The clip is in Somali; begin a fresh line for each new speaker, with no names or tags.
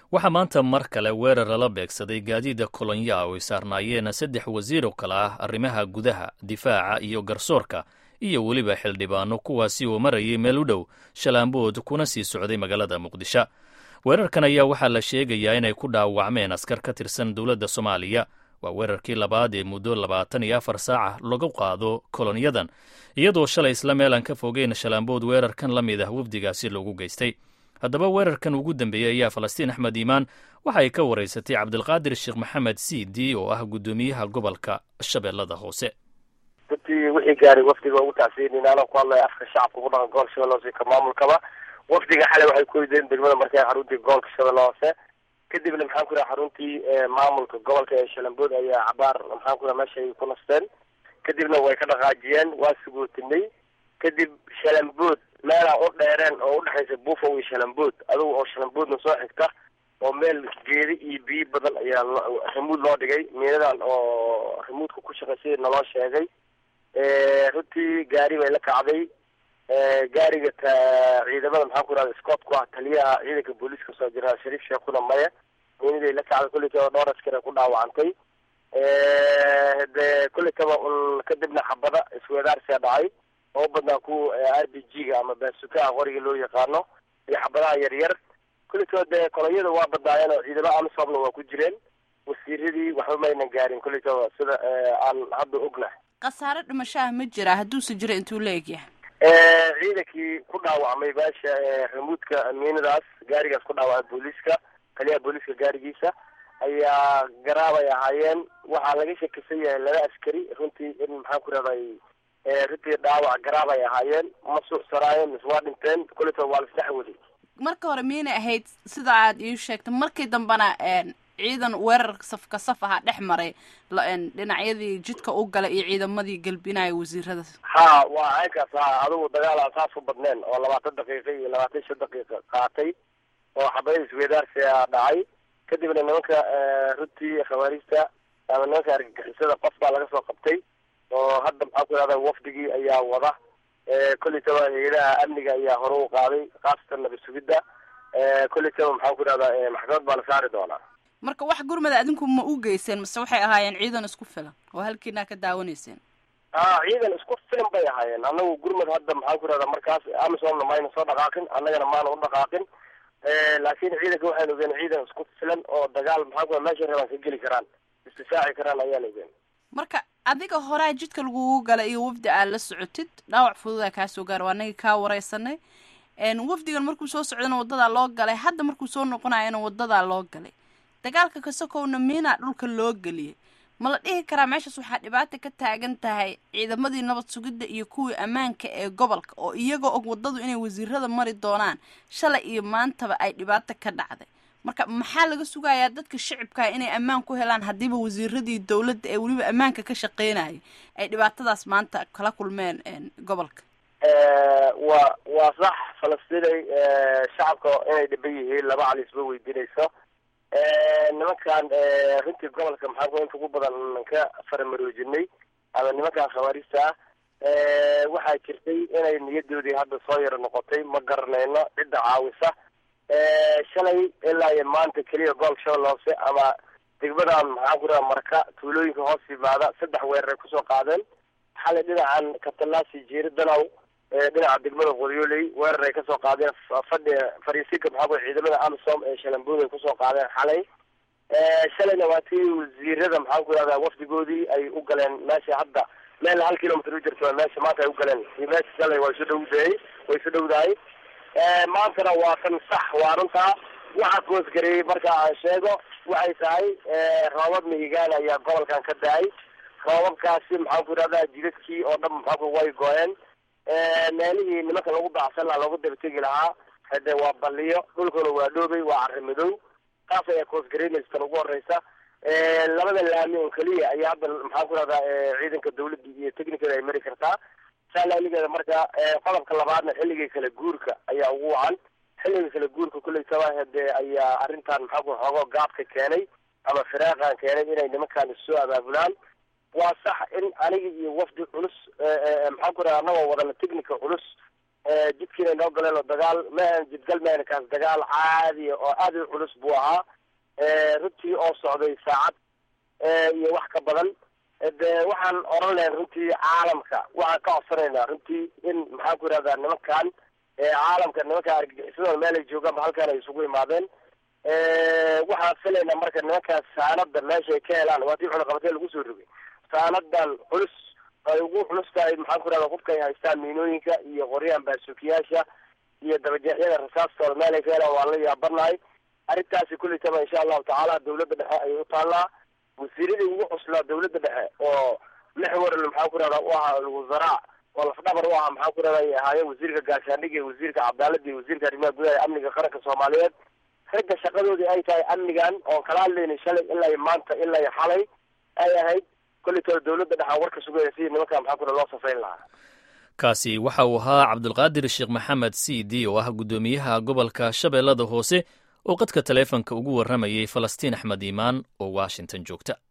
waxaa maanta mar kale weerar lala beegsaday gaadiida kolonyaa oo ay saarnaayeen 3 wasiir oo kale ah arrimaha gudaha difaaca iyo garsoorka iyo weliba xildhibaano kuwaasi oo marayay meel u dhow shalaambood kuna sii socday magaalada muqdisho. weerarkan ayaa waxaa la sheegayaa inay ku dhaawacmeen askar ka tirsan dowladda Soomaaliya. waa weerarkii labaad ee muddo 24 saac lagu qaado kolonyadan iyadoo shalay isla meelan ka fogeyn shalaambood weerarkan la mid ah wafdigaasi loogu geystay. haddaba weerarkan ugu dambeeyey ayaa Falastiin Axmed Iimaan waxa ay ka wareysatay Cabdilqaadir Sheekh Maxamed Siidi oo ah gudoomiyaha gobolka Shabeellada Hoose.
wixii gaaray wafdiga ugu taasiinayna ku hadlay afka shacabka ku dhaqan gobolka Shabeellada Hoose ka maamulkaba. wafdiga xalay waxay ku yideen degmada markay xaruntii gobolka Shabeellada Hoose kadibna maxaan ku raacay xaruntii maamulka gobolka ee Shalambood ayaa cabaar maxaan ku raacay meesha ay ku nasteen kadibna way ka dhaqaajiyeen waa suguutinay kadib Shalambood meela u dheereen oo u dhaxaysa Buufo iyo Shalambood adigu oo Shalamboodna soo xigta oo meel geedi iyo biyo badan ayaa remood loo dhigay meeladan oo remoodka ku shaqeeyay naloo sheegay runtii gaari way la kacday gaariga ciidamada maxaan ku raacay Scott ku taliyaha ciidanka booliska soo jira Shariif Sheekuna Maya inay la kacday kulli dhowr askari ku dhaawacantay kulli kadibna xabada isweedaarsi dhacay oo badnaa ku RPG-ga ama baasuka qoriga loo yaqaano iyo xabadaha yar yar kulli kolonyada waa badnaayeen oo ciidamada amsobna waa ku jireen wasiiradii waxba mayna gaarin kulli sida aan hadda ognahay.
qasaare dhimashaha ma jira hadduu si jira intuu la egyahay
ciidankii ku dhaawacmay baasha remoodka amiinadaas gaarigaas ku dhaawacay booliska taliyaha booliska gaarigiisa ayaa garaabay ahaayeen waxaa laga shakisan yahay 2 askari runtii in maxaan ku raday runtii dhaawac garaabay ahaayeen ma suuxsanaayeen waa dhinteen kulita waa la saxwadi.
marka hore miyay ahayd sida aad ii sheegtay markii dambana ciidan weerar safka saf ah dhex maray dhinacyadii jidka u galay iyo ciidamadii galbinaya wasiirada
waa aykaas adigu dagaal asaas u badneen oo 20 daqiiqo iyo 25 daqiiqo qaatay oo xabada isweedaarsi dhacay kadibna nimanka runtii khawaarista ama nimanka argagixisada qof baa laga soo qabtay oo hadda maxaa ku raada wafdigii ayaa wada kulli hay'adaha amniga ayaa hore u qaaday qaasatan nabad sugidda kulli maxaa ku raada maxkamad baa la saari doonaa.
marka wax gurmada adinku ma u geyseen mise waxay ahaayeen ciidan isku filan oo halkiina ka daawanayseen?
ciidan isku filan bay ahaayeen anagu gurmad hadda maxaa ku raada markaas Amazon mayna soo dhaqaaqin annagana maana u dhaqaaqin laakiin ciidanka waxaan ogeyn ciidan isku filan oo dagaal maxaa ku meesha rabaan ka geli karaan istifaaci karaan ayaan ogeyn.
marka adiga horaa jidka lagugu galay iyo wafdi aad la socotid dhaawac fududa kaa soo gaar waa anaga kaa wareysanay wafdigan markuu soo socdana wadada loo galay hadda markuu soo noqonayana wadada loo galay dagaalka ka sokowna miina dhulka loo galiyay ma la dhihi karaa meeshaas waxaa dhibaato ka taagan tahay ciidamadii nabad sugidda iyo kuwii ammaanka ee gobolka oo iyagoo og wadadu inay wasiirada mari doonaan shalay iyo maantaba ay dhibaato ka dhacday marka maxaa laga sugayaa dadka shacabka inay ammaan ku helaan hadiiba wasiiradii dawladda ee waliba ammaanka ka shaqeynayay ay dhibaatadaas maanta kala kulmeen gobolka?
waa sax Falastiin shacabka inay dhiban yihiin laba calisba weydiinayso nimankan runtii gobolka maxaa ku inta ugu badan ka faramaroojinay ama nimankan khawaarista waxaa jirtay inay niyadoodii hadda soo yar noqotay ma garanayno cidda caawisa shalay ilaa iyo maanta kaliya gobolka Shabeellada Hoose ama degmadan maxaa ku raada marka tuulooyinka hoos yimaada 3 weerar ku soo qaadeen xalay dhinacan Katalaasi Jeeridanow dhinaca degmada Qoryooley weerar ay ka soo qaadeen fariisiga maxaa ku ciidamada Amsom ee Shalambood ay ku soo qaadeen xalay shalayna waa tii wasiirada maxaa ku raada wafdigoodii ay u galeen meesha hadda meel 1 kilomitir u jirto meesha maanta ay u galeen meesha shalay way soo dhowdahay maantana waa kan sax waa runtaa waxa koos gareeyay marka aan sheego waxay tahay roobab mihigaan ayaa gobolkan ka daay roobabkaasi maxaa ku raada jidadkii oo dhan maxaa ku way gooyeen meelihii nimanka lagu baacsan lahaa loogu dabategi lahaa hadda waa baliyo dhulkuna waa dhoobay waa carri madow taas ayaa koos gareynaysa tan ugu horeysa labada laami oo kaliya ayaa hadda maxaa ku raada ciidanka dawladda iyo technicada ay mari kartaa saalaaligeeda marka qodobka labaadna xilliga kala guurka ayaa ugu wacan xilliga kala guurka kulli sabahade ayaa arrintan maxaa ku xogo gaabka keenay ama firaaqan keenay inay nimankan soo abaabulaan. waa sax in aniga iyo wafdi culus maxaa ku raada anagoo wadana technical culus jidkiina noo galeen oo dagaal maahan jidgal maahan kaas dagaal caadi oo aad u culus buu ahaa runtii oo socday saacad iyo wax ka badan de waxaan oran lahayn runtii caalamka waxaan ka codsanaynaa runtii in maxaan ku yidhahdaa nimankan caalamka nimanka argagixisada meel ay joogaan halkaan ay isugu imaadeen waxaan filaynaa marka nimankaas saanada meesha ay ka helaan waa tii cunaqabatee lagu soo rogay saanadan culus ay ugu culus tahay maxaan ku yidhahdaa hubka ay haystaan miinooyinka iyo qoryahan baasuukiyaasha iyo dabajeexyada rasaastooda meel ay ka helaan waan la yaabanahay arrintaasi kulitaba insha allahu tacaala dawladda dhexe ayay u taallaa wasiiradii ugu cuslaa dawladda dhexe oo mexwer maxaan ku yidhahdaa u ahaa alwasaraa oo lafdhabar u ahaa maxaan ku yidhahdaa ay ahaayeen wasiirka gaashaandhigga iyo wasiirka cadaaladda iyo wasiirka arrimaha gudaha ee amniga qaranka soomaaliyeed ragga shaqadoodii ay tahay amnigan oon kala hadlaynay shalay ilaa maanta ilaa xalay ay ahayd kolitooda dawladda dhexe warka sugaya sidii nimanka maxaan ku yidhahdaa loo safayn lahaa
kaasi waxa uu ahaa cabdulqaadir sheekh maxamed cd oo ah guddoomiyaha gobolka shabeellada hoose oo qadka taleefanka ugu warramayay falastiin axmed iimaan oo washington joogta